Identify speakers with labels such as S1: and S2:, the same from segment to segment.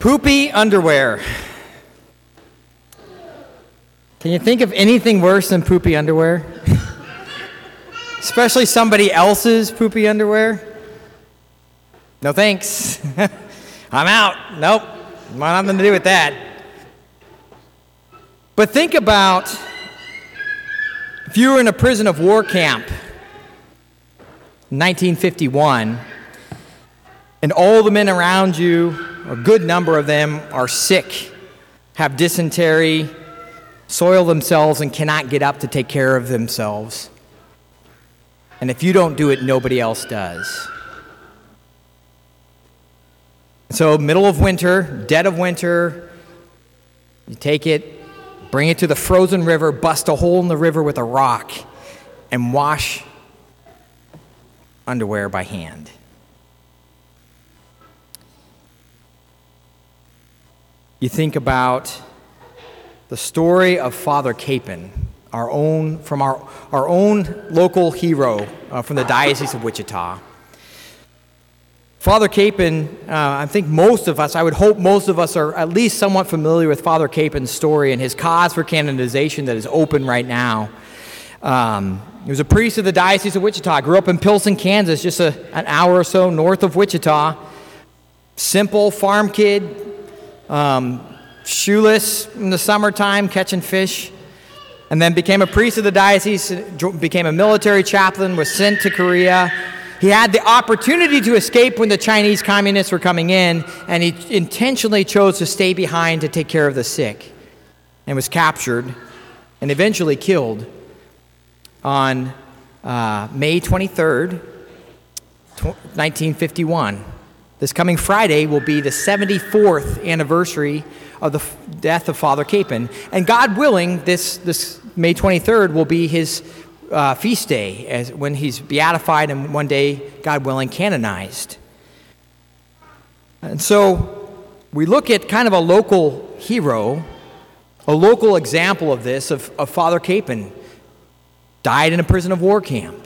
S1: Poopy underwear. Can you think of anything worse than poopy underwear? Especially somebody else's poopy underwear? No thanks. I'm out. Nope. Want nothing to do with that. But think about if you were in a prison of war camp in 1951, and all the men around you, a good number of them, are sick, have dysentery, soil themselves, and cannot get up to take care of themselves. And if you don't do it, nobody else does. So middle of winter, dead of winter, you take it, bring it to the frozen river, bust a hole in the river with a rock, and wash underwear by hand. You think about the story of Father Capon, our own local hero from the Diocese of Wichita. Father Capon, I think I would hope most of us are at least somewhat familiar with Father Capon's story and his cause for canonization that is open right now. He was a priest of the Diocese of Wichita, grew up in Pilsen, Kansas, just an hour or so north of Wichita. Simple farm kid, shoeless in the summertime, catching fish, and then became a priest of the diocese, became a military chaplain, was sent to Korea. He had the opportunity to escape when the Chinese communists were coming in, and he intentionally chose to stay behind to take care of the sick, and was captured and eventually killed on May 23rd, 1951. This coming Friday will be the 74th anniversary of the death of Father Capon. And God willing, this May 23rd will be his feast day, when he's beatified and one day, God willing, canonized. And so we look at kind of a local hero, a local example of this, of Father Capon, died in a prison of war camp.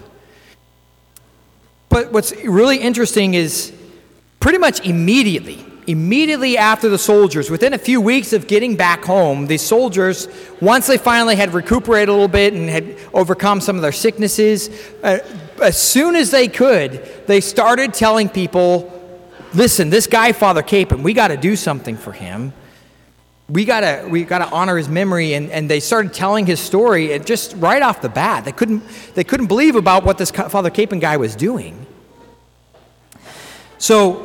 S1: But what's really interesting is pretty much immediately after the soldiers, within a few weeks of getting back home, the soldiers, once they finally had recuperated a little bit and had overcome some of their sicknesses, as soon as they could, they started telling people, listen, this guy, Father Capon, we got to do something for him. We got to honor his memory, and they started telling his story, and just right off the bat. They couldn't believe about what this Father Capon guy was doing. So,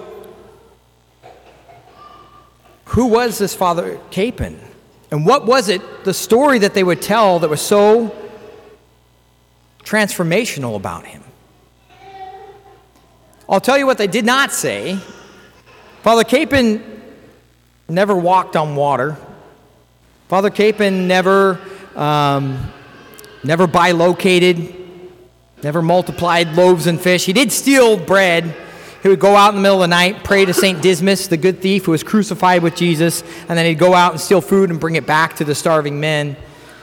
S1: who was this Father Capon? And what was it, the story that they would tell that was so transformational about him? I'll tell you what they did not say. Father Capon never walked on water. Father Capon never bilocated, never multiplied loaves and fish. He did steal bread. He would go out in the middle of the night, pray to St. Dismas, the good thief who was crucified with Jesus, and then he'd go out and steal food and bring it back to the starving men.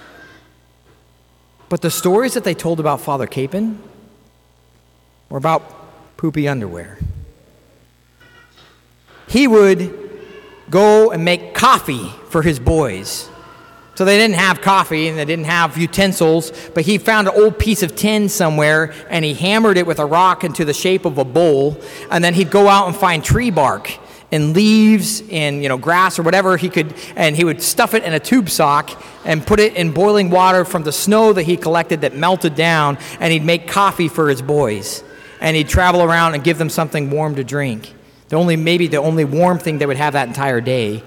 S1: But the stories that they told about Father Capon were about poopy underwear. He would go and make coffee for his boys. So they didn't have coffee and they didn't have utensils, but he found an old piece of tin somewhere and he hammered it with a rock into the shape of a bowl, and then he'd go out and find tree bark and leaves and grass or whatever he could, and he would stuff it in a tube sock and put it in boiling water from the snow that he collected that melted down, and he'd make coffee for his boys, and he'd travel around and give them something warm to drink. Maybe the only warm thing they would have that entire day.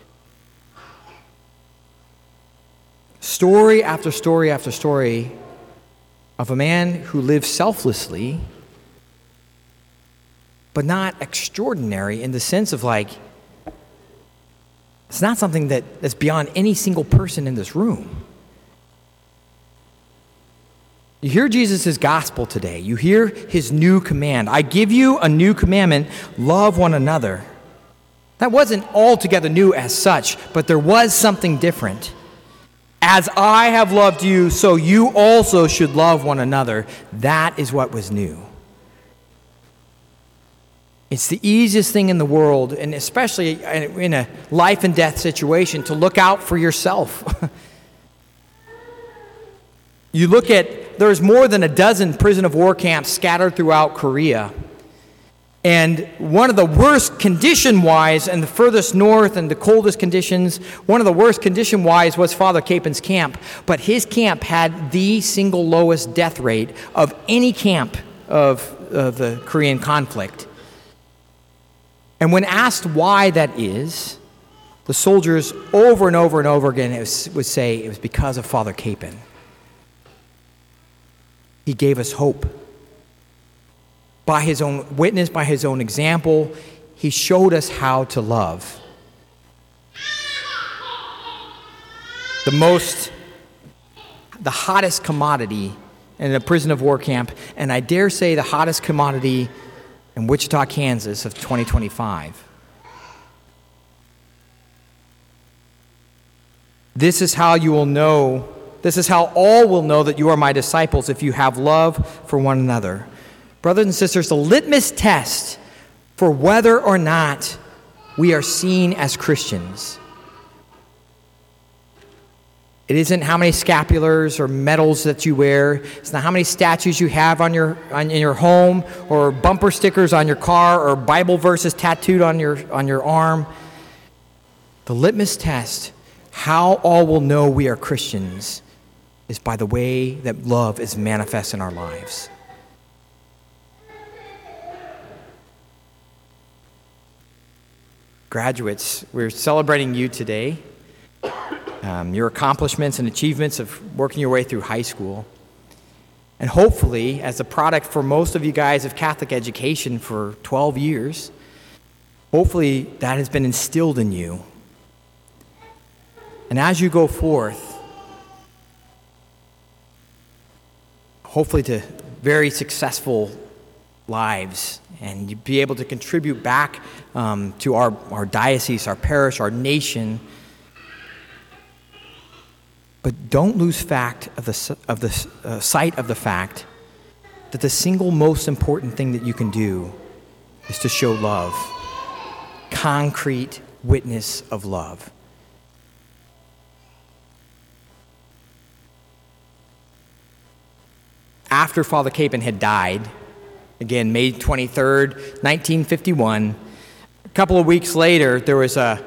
S1: Story after story after story of a man who lived selflessly, but not extraordinary in the sense of it's not something that's beyond any single person in this room. You hear Jesus' gospel today. You hear his new command. I give you a new commandment, love one another. That wasn't altogether new as such, but there was something different. As I have loved you, so you also should love one another. That is what was new. It's the easiest thing in the world, and especially in a life and death situation, to look out for yourself. You look at, there's more than a dozen prison of war camps scattered throughout Korea. And one of the worst condition-wise, and the furthest north and the coldest conditions, one of the worst condition-wise was Father Capen's camp. But his camp had the single lowest death rate of any camp of the Korean conflict. And when asked why that is, the soldiers over and over and over again would say it was because of Father Capen. He gave us hope. By his own witness, by his own example, he showed us how to love. The hottest commodity in a prison of war camp, and I dare say the hottest commodity in Wichita, Kansas of 2025. This is how you will know, this is how all will know that you are my disciples, if you have love for one another. Brothers and sisters, the litmus test for whether or not we are seen as Christians, it isn't how many scapulars or medals that you wear. It's not how many statues you have in your home, or bumper stickers on your car, or Bible verses tattooed on your arm. The litmus test, how all will know we are Christians, is by the way that love is manifest in our lives. Graduates, we're celebrating you today. Your accomplishments and achievements of working your way through high school. And hopefully, as a product for most of you guys of Catholic education for 12 years, hopefully that has been instilled in you. And as you go forth, hopefully to very successful lives, and you be able to contribute back to our diocese, our parish, our nation. But don't lose sight of the fact that the single most important thing that you can do is to show love, concrete witness of love. After Father Capen had died, again, May 23rd, 1951, a couple of weeks later, there was an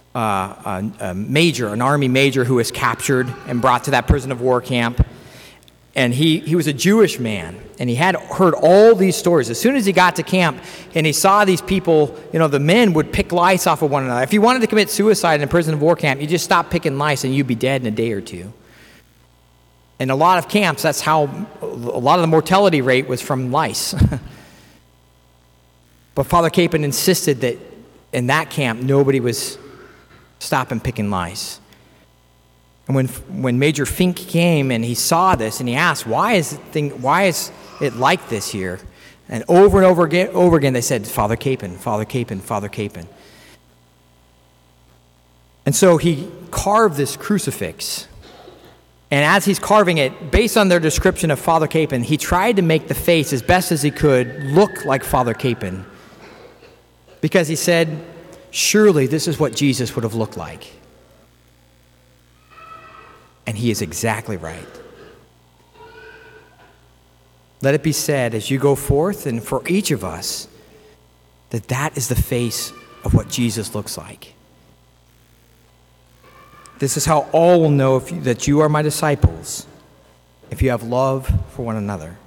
S1: army major who was captured and brought to that prison of war camp. And he was a Jewish man, and he had heard all these stories. As soon as he got to camp and he saw these people, the men would pick lice off of one another. If you wanted to commit suicide in a prison of war camp, you just stop picking lice and you'd be dead in a day or two. In a lot of camps, that's how a lot of the mortality rate was from lice. But Father Capen insisted that in that camp, nobody was stopping picking lice. And when Major Fink came and he saw this and he asked, why is it like this here? And over again, they said, Father Capen, Father Capen, Father Capen. And so he carved this crucifix. And as he's carving it, based on their description of Father Capen, he tried to make the face as best as he could look like Father Capen. Because he said, surely this is what Jesus would have looked like. And he is exactly right. Let it be said as you go forth, and for each of us, that is the face of what Jesus looks like. This is how all will know that you are my disciples, if you have love for one another.